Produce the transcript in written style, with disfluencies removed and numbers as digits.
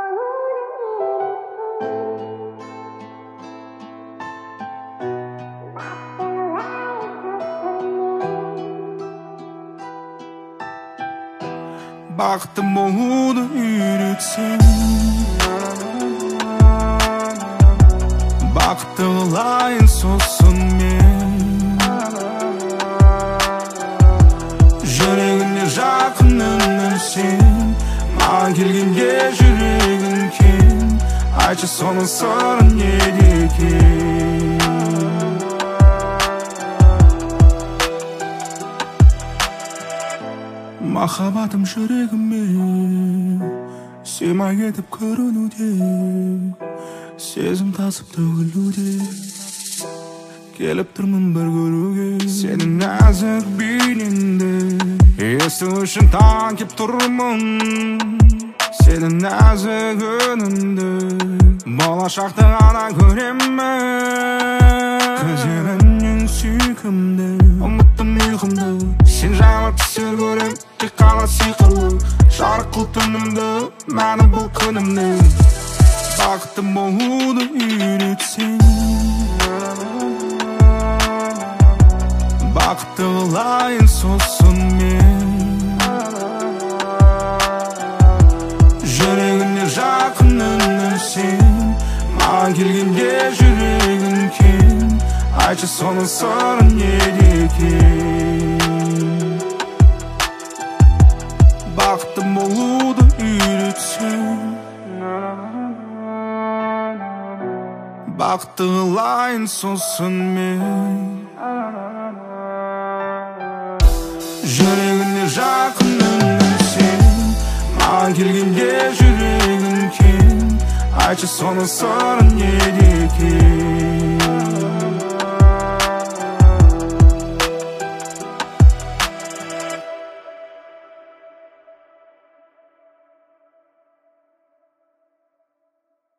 Бақытты болуды үйретсең, бақытты қылайын сосын мен. Жүрегіне жақынымның сен, маған келгенде жүрегің кең. Айтшы соның сыры неде екен? Махаббатым жүрегіме сыймай кетіп көрінуде, сезім тасып төгілуде, келіп тұрмын бір көруге. Сенің нәзік бейнеңді есту үшін таң кеп тұрмын, сенің нәзік үніңді болашақты ғана көремін. Көздеріңнен сүйкімді, ұмыттым ұйқымды, сен жайлы түсер көрем, тек қана сиқырлы жарық қыл түнімді, мәні бұл күнімнің. Бақытты болуды үйретсең, бақытты қылайын сосын мен. Жүрегіне жақынымның сен, маған келгенде жүрегің кең. Айтшы соның сыры неде екен? Бақытты болуды үйретсең, бақытты қылайын сосын мен. Жүрегіне жақынымның сен, маған келгенде жүрегің кең. Айтшы соның сыры неде екен?